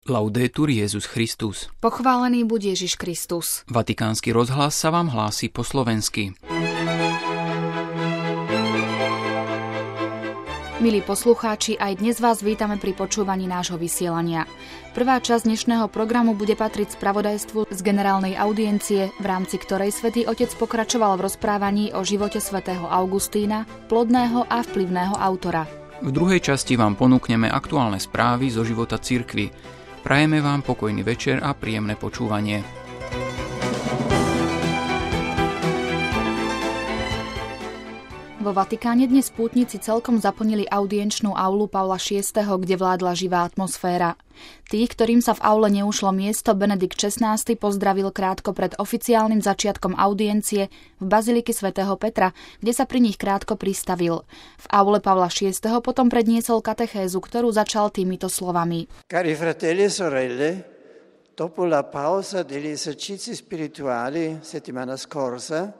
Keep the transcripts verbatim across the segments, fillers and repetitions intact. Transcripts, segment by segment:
Laudetur Jesus Christus. Pochválený buď Ježiš Kristus. Vatikánsky rozhlas sa vám hlási po slovensky. Milí poslucháči, aj dnes vás vítame pri počúvaní nášho vysielania. Prvá časť dnešného programu bude patriť spravodajstvu z generálnej audiencie, v rámci ktorej Svätý Otec pokračoval v rozprávaní o živote svätého Augustína, plodného a vplyvného autora. V druhej časti vám ponúkneme aktuálne správy zo života cirkvi. Prajeme vám pokojný večer a príjemné počúvanie. Vo Vatikáne dnes pútnici celkom zaplnili audienčnú aulu Pavla šiesteho, kde vládla živá atmosféra. Tých, ktorým sa v aule neušlo miesto, Benedikt šestnásty pozdravil krátko pred oficiálnym začiatkom audiencie v bazilike svätého Petra, kde sa pri nich krátko pristavil. V aule Pavla šiesteho potom predniesol katechézu, ktorú začal týmito slovami. Cari fratelli e sorelle, dopo la pausa degli esercizi spirituali settimana scorsa,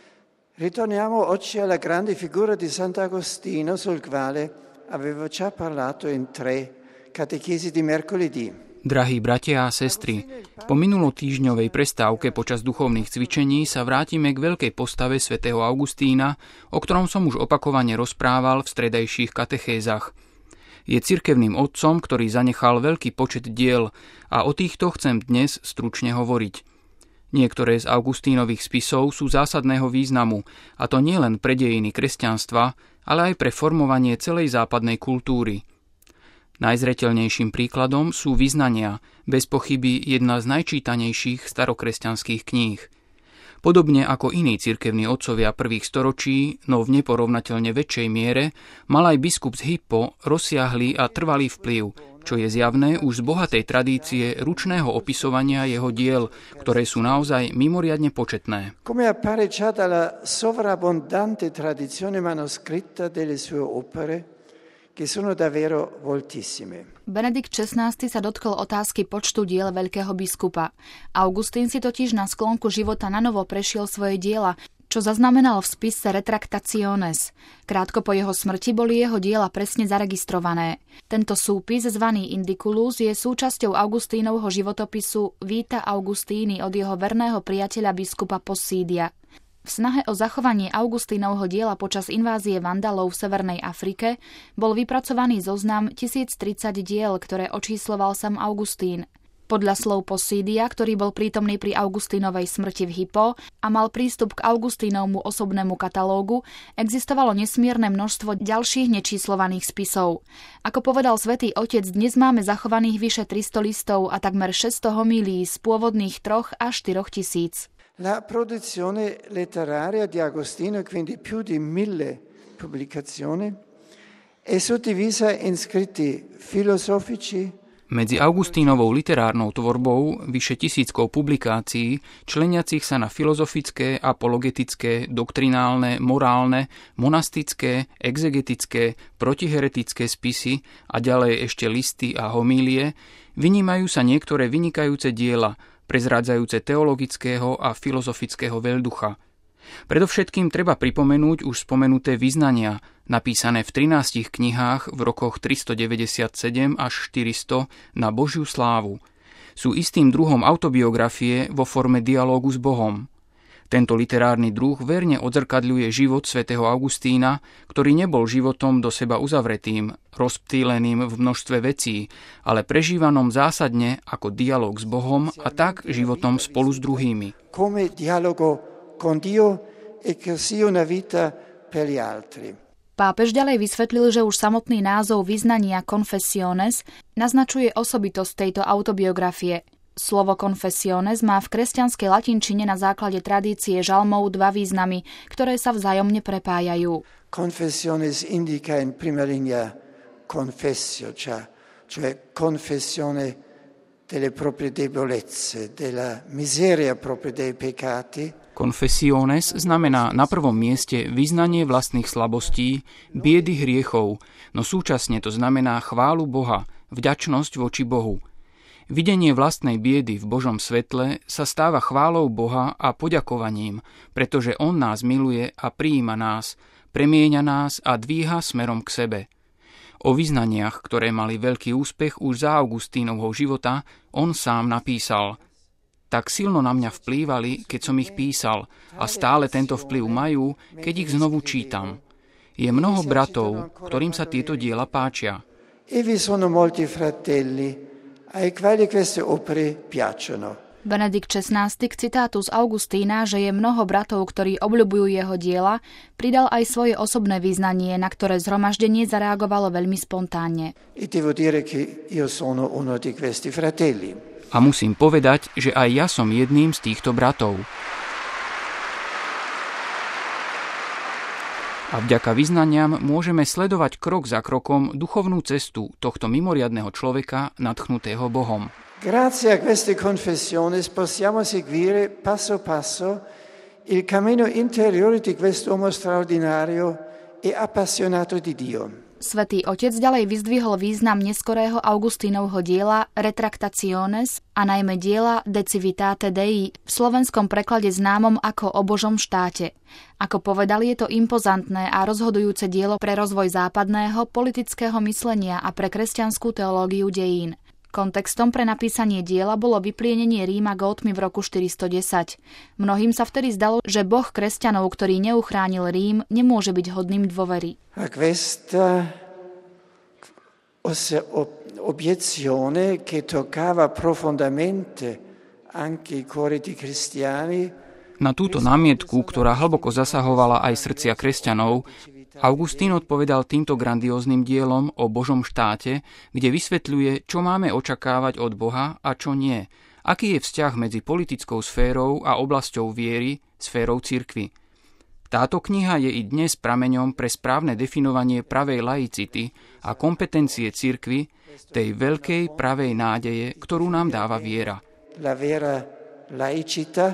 ritorniamo oggi alla grande figura di Sant'Agostino, sul quale avevo già parlato in tre catechesi di mercoledì. Drahí bratia a sestry, po minulotýždňovej prestávke počas duchovných cvičení sa vrátime k veľkej postave svätého Augustína, o ktorom som už opakovane rozprával v stredajších katechézach. Je cirkevným otcom, ktorý zanechal veľký počet diel a o týchto chcem dnes stručne hovoriť. Niektoré z Augustínových spisov sú zásadného významu, a to nielen pre dejiny kresťanstva, ale aj pre formovanie celej západnej kultúry. Najzreteľnejším príkladom sú Vyznania, bez pochyby jedna z najčítanejších starokresťanských kníh. Podobne ako iní cirkevní otcovia prvých storočí, no v neporovnateľne väčšej miere, mal aj biskup z Hippo rozsiahlý a trvalý vplyv, čo je zjavné už z bohatej tradície ručného opisovania jeho diel, ktoré sú naozaj mimoriadne početné. Come appare già dalla sovrabbondante tradizione manoscritta delle sue opere, che sono davvero moltissime. Benedikt šestnásty sa dotkol otázky počtu diel veľkého biskupa. Augustín si totiž na sklonku života nanovo prešiel svoje diela, čo zaznamenal v spise Retractationes. Krátko po jeho smrti boli jeho diela presne zaregistrované. Tento súpis, zvaný Indiculus, je súčasťou Augustínovho životopisu Vita Augustini od jeho verného priateľa biskupa Possidia. V snahe o zachovanie Augustínovho diela počas invázie Vandalov v Severnej Afrike bol vypracovaný zoznam tisíctridsať diel, ktoré očísloval sám Augustín. Podľa slov Possidia, ktorý bol prítomný pri Augustínovej smrti v Hippo a mal prístup k Augustínovmu osobnému katalógu, existovalo nesmierne množstvo ďalších nečíslovaných spisov. Ako povedal Svätý Otec, dnes máme zachovaných vyše tristo listov a takmer šesťsto homílií z pôvodných troch až štyroch tisíc. La produzione letteraria di Agostino, quindi più di mille pubblicazioni, è suddivisa in scritti filosofici. Medzi Augustínovou literárnou tvorbou vyše tisíckou publikácií, členiacich sa na filozofické, apologetické, doktrinálne, morálne, monastické, exegetické, protiheretické spisy a ďalej ešte listy a homílie, vynímajú sa niektoré vynikajúce diela, prezrádzajúce teologického a filozofického veľducha. Predovšetkým treba pripomenúť už spomenuté Vyznania, napísané v trinástich knihách v rokoch tristodeväťdesiatsedem až štyristo na Božiu slávu. Sú istým druhom autobiografie vo forme dialógu s Bohom. Tento literárny druh verne odzrkadľuje život svätého Augustína, ktorý nebol životom do seba uzavretým, rozptýleným v množstve vecí, ale prežívanom zásadne ako dialóg s Bohom a tak životom spolu s druhými. Come dialogo con Dio e così una vita per gli altri. Pápež ďalej vysvetlil, že už samotný názov Vyznania Confessiones naznačuje osobitosť tejto autobiografie. Slovo confessiones má v kresťanskej latinčine na základe tradície žalmov dva významy, ktoré sa vzájomne prepájajú. Confessiones indica in prima linea confessio, cioè confessione delle proprie debolezze, della miseria proprio dei peccati. Confessiones znamená na prvom mieste vyznanie vlastných slabostí, biedy hriechov, no súčasne to znamená chválu Boha, vďačnosť voči Bohu. Videnie vlastnej biedy v Božom svetle sa stáva chválou Boha a poďakovaním, pretože On nás miluje a prijíma nás, premieňa nás a dvíha smerom k sebe. O vyznaniach, ktoré mali veľký úspech už za Augustínovho života, on sám napísal: tak silno na mňa vplývali, keď som ich písal, a stále tento vplyv majú, keď ich znovu čítam. Je mnoho bratov, ktorým sa tieto diela páčia. E vi sono molti fratelli ai quali queste opere piacciono. Benedikt šestnásty k citátu z Augustína, že je mnoho bratov, ktorí obľubujú jeho diela, pridal aj svoje osobné vyznanie, na ktoré zhromaždenie zareagovalo veľmi spontánne. A musím povedať, že aj ja som jedným z týchto bratov. A vďaka vyznaniam môžeme sledovať krok za krokom duchovnú cestu tohto mimoriadneho človeka nadchnutého Bohom. Grazie a queste confessioni possiamo seguire passo passo il cammino interiore di quest'uomo straordinario e appassionato di Dio. Svätý Otec ďalej vyzdvihol význam neskorého Augustínovho diela Retractationes a najmä diela De Civitate Dei, v slovenskom preklade známom ako O Božom štáte. Ako povedal, je to impozantné a rozhodujúce dielo pre rozvoj západného politického myslenia a pre kresťanskú teológiu dejín. Kontextom pre napísanie diela bolo vyplienenie Ríma Gótmi v roku štyridstodesať. Mnohým sa vtedy zdalo, že Boh kresťanov, ktorý neuchránil Rím, nemôže byť hodným dôvery. A questa obiezione che toccava profondamente anche i cuori di cristiani. Na túto námietku, ktorá hlboko zasahovala aj srdcia kresťanov, Augustín odpovedal týmto grandióznym dielom o Božom štáte, kde vysvetľuje, čo máme očakávať od Boha a čo nie, aký je vzťah medzi politickou sférou a oblasťou viery, sférou cirkvi. Táto kniha je i dnes prameňom pre správne definovanie pravej laicity a kompetencie cirkvi, tej veľkej pravej nádeje, ktorú nám dáva viera. La vera laicità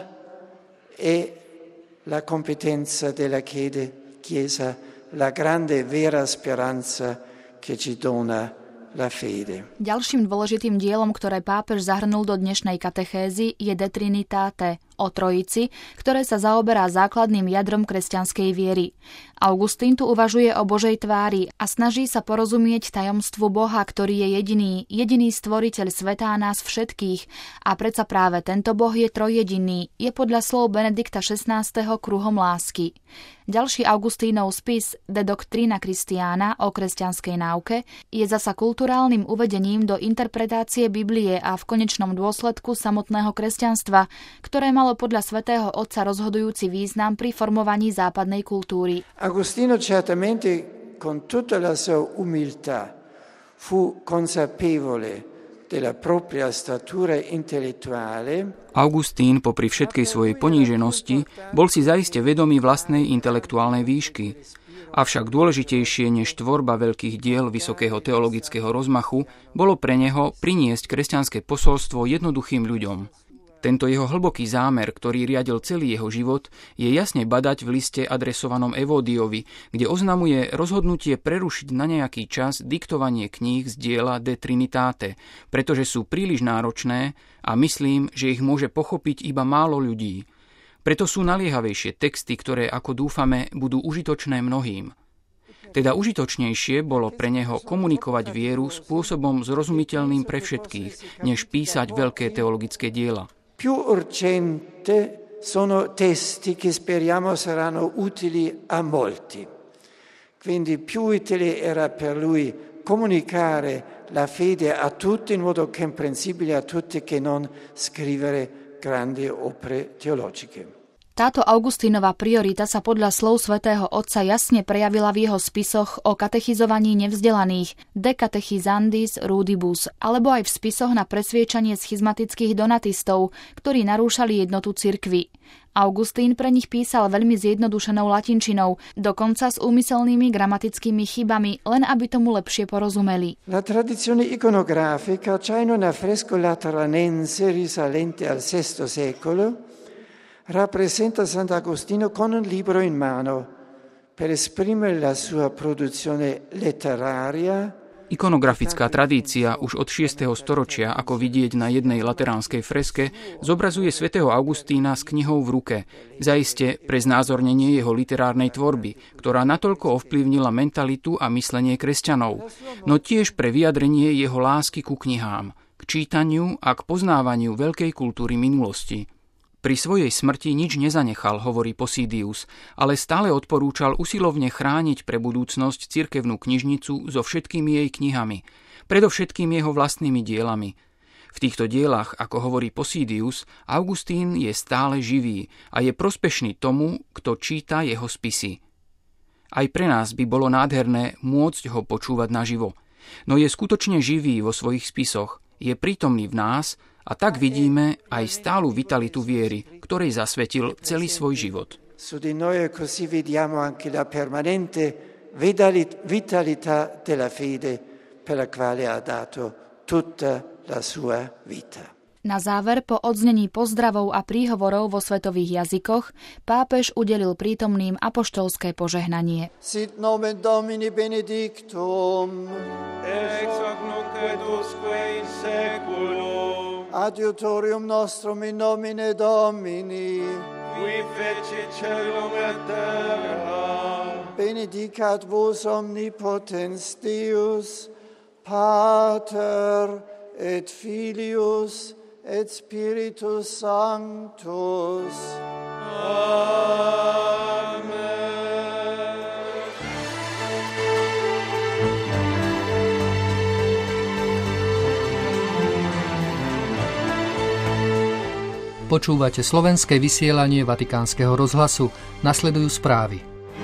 e la competenza della Chiesa, la grande vera speranza che ci dona la fede. Ďalším dôležitým dielom, ktoré pápež zahrnul do dnešnej katechézy, je De Trinitate, o Trojici, ktoré sa zaoberá základným jadrom kresťanskej viery. Augustín tu uvažuje o Božej tvári a snaží sa porozumieť tajomstvu Boha, ktorý je jediný, jediný stvoriteľ sveta a nás všetkých. A predsa práve tento Boh je trojjediný, je podľa slov Benedikta šestnásteho kruhom lásky. Ďalší Augustínov spis De Doctrina Christiana o kresťanskej náuke je zasa kulturálnym uvedením do interpretácie Biblie a v konečnom dôsledku samotného kresťanstva, ktoré malo podľa svätého Otca rozhodujúci význam pri formovaní západnej kultúry. Agostino certamente con tutta la sua umiltà fu consapevole della propria statura intellettuale. Augustín popri všetkej svojej poníženosti bol si zaiste vedomý vlastnej intelektuálnej výšky. Avšak dôležitejšie než tvorba veľkých diel vysokého teologického rozmachu bolo pre neho priniesť kresťanské posolstvo jednoduchým ľuďom. Tento jeho hlboký zámer, ktorý riadil celý jeho život, je jasne badať v liste adresovanom Evódiovi, kde oznamuje rozhodnutie prerušiť na nejaký čas diktovanie kníh z diela De Trinitate, pretože sú príliš náročné a myslím, že ich môže pochopiť iba málo ľudí. Preto sú naliehavejšie texty, ktoré, ako dúfame, budú užitočné mnohým. Teda užitočnejšie bolo pre neho komunikovať vieru spôsobom zrozumiteľným pre všetkých, než písať veľké teologické diela. Più urgente sono testi che speriamo saranno utili a molti. Quindi più utile era per lui comunicare la fede a tutti in modo comprensibile a tutti che non scrivere grandi opere teologiche. Táto Augustínova priorita sa podľa slov svätého Otca jasne prejavila v jeho spisoch o katechizovaní nevzdelaných De Catechizandis Rudibus, alebo aj v spisoch na presviečanie schizmatických donatistov, ktorí narúšali jednotu cirkvi. Augustín pre nich písal veľmi zjednodušenou latinčinou, dokonca s úmyselnými gramatickými chybami, len aby tomu lepšie porozumeli. La tradizione iconografica già in un affresco lateranense risalente al sesto secolo rappresenta Sant'Agostino con un libro in mano per esprimere la sua produzione letteraria Ikonografická tradícia už od šiesteho storočia, ako vidieť na jednej lateránskej freske, zobrazuje svätého Augustína s knihou v ruke, zaiste pre znázornenie jeho literárnej tvorby, ktorá natoľko ovplyvnila mentalitu a myslenie kresťanov, no tiež pre vyjadrenie jeho lásky ku knihám, k čítaniu a k poznávaniu veľkej kultúry minulosti. Pri svojej smrti nič nezanechal, hovorí Posídius, ale stále odporúčal usilovne chrániť pre budúcnosť cirkevnú knižnicu so všetkými jej knihami, predovšetkým jeho vlastnými dielami. V týchto dielach, ako hovorí Posídius, Augustín je stále živý a je prospešný tomu, kto číta jeho spisy. Aj pre nás by bolo nádherné môcť ho počúvať naživo. No je skutočne živý vo svojich spisoch, je prítomný v nás a tak vidíme aj stálu vitalitu viery, ktorej zasvetil celý svoj život. Su di noi così vediamo anche la permanente vitalità della fede per la quale ha dato tutta la sua vita. Na záver, po odznení pozdravov a príhovorov vo svetových jazykoch, pápež udelil prítomným apoštolské požehnanie. Sit nomen Domini benedictum, ex hoc nunc et usque in seculum, adiutorium nostrum in nomine Domini, qui fecit caelum et terra, benedicat vos omnipotens Deus, Pater et Filius et Spiritus Sanctus. Amen. Počúvate slovenské vysielanie Vatikánskeho rozhlasu. Nasledujú správy.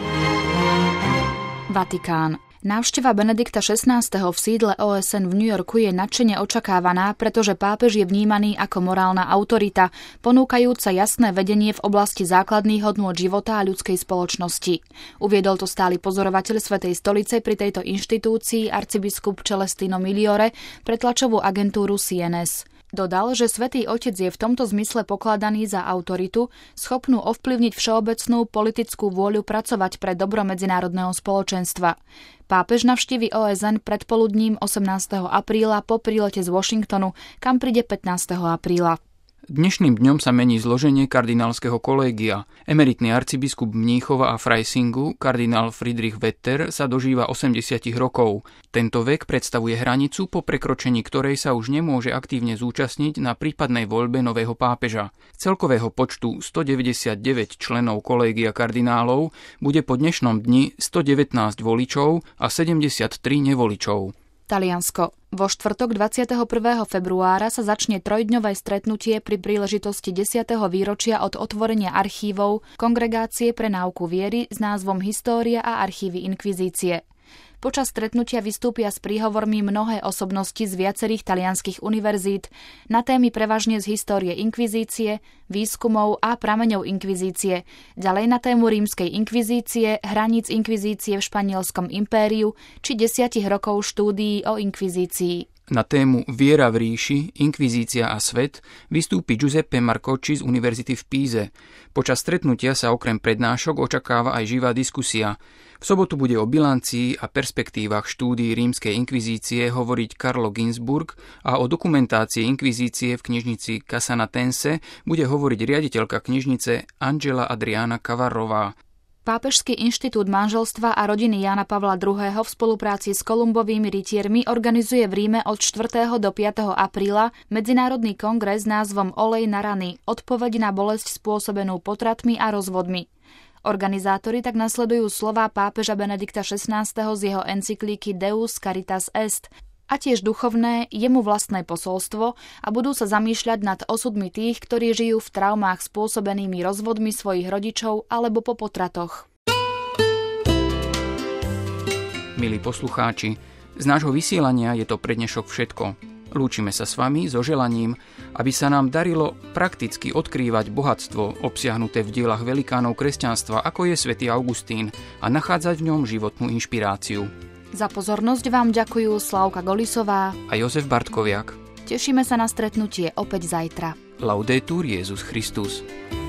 Vatikán. Návšteva Benedikta šestnásteho v sídle ó es en v New Yorku je nadšene očakávaná, pretože pápež je vnímaný ako morálna autorita, ponúkajúca jasné vedenie v oblasti základných hodnôt života a ľudskej spoločnosti. Uviedol to stály pozorovateľ Svätej stolice pri tejto inštitúcii arcibiskup Celestino Migliore pre tlačovú agentúru C N S. Dodal, že Svätý Otec je v tomto zmysle pokladaný za autoritu, schopnú ovplyvniť všeobecnú politickú vôľu pracovať pre dobro medzinárodného spoločenstva. Pápež navštívi ó es en predpoludním osemnásteho apríla po prílete z Washingtonu, kam príde pätnásteho apríla. Dnešným dňom sa mení zloženie kardinálskeho kolégia. Emeritný arcibiskup Mníchova a Freisingu, kardinál Friedrich Vetter, sa dožíva osemdesiat rokov. Tento vek predstavuje hranicu, po prekročení ktorej sa už nemôže aktívne zúčastniť na prípadnej voľbe nového pápeža. Z celkového počtu stodeväťdesiatdeväť členov kolégia kardinálov bude po dnešnom dni stodevätnásť voličov a sedemdesiattri nevoličov. Taliansko. Vo štvrtok dvadsiateho prvého februára sa začne trojdňové stretnutie pri príležitosti desiateho výročia od otvorenia archívov Kongregácie pre náuku viery s názvom História a archívy inkvizície. Počas stretnutia vystúpia s príhovormi mnohé osobnosti z viacerých talianskych univerzít na témy prevažne z histórie inkvizície, výskumov a prameňov inkvizície, ďalej na tému rímskej inkvizície, hraníc inkvizície v španielskom impériu či desiatich rokov štúdií o inkvizícii. Na tému Viera v ríši, inkvizícia a svet vystúpi Giuseppe Marcocci z univerzity v Píze. Počas stretnutia sa okrem prednášok očakáva aj živá diskusia. V sobotu bude o bilancii a perspektívach štúdií rímskej inkvizície hovoriť Carlo Ginzburg a o dokumentácii inkvizície v knižnici Casanatense bude hovoriť riaditeľka knižnice Angela Adriana Cavarrová. Pápežský inštitút manželstva a rodiny Jána Pavla druhého. v spolupráci s Kolumbovými rytiermi organizuje v Ríme od štvrtého do piateho apríla medzinárodný kongres s názvom Olej na rany – odpoveď na bolesť spôsobenú potratmi a rozvodmi. Organizátori tak nasledujú slová pápeža Benedikta šestnásteho z jeho encyklíky Deus Caritas Est a tiež duchovné, jemu vlastné posolstvo a budú sa zamýšľať nad osudmi tých, ktorí žijú v traumách spôsobenými rozvodmi svojich rodičov alebo po potratoch. Milí poslucháči, z nášho vysielania je to pre dnešok všetko. Lúčime sa s vami so želaním, aby sa nám darilo prakticky odkrývať bohatstvo obsiahnuté v dielach velikánov kresťanstva, ako je svätý Augustín, a nachádzať v ňom životnú inšpiráciu. Za pozornosť vám ďakujú Slavka Golisová a Jozef Bartkoviak. Tešíme sa na stretnutie opäť zajtra. Laudetur Jesus Christus.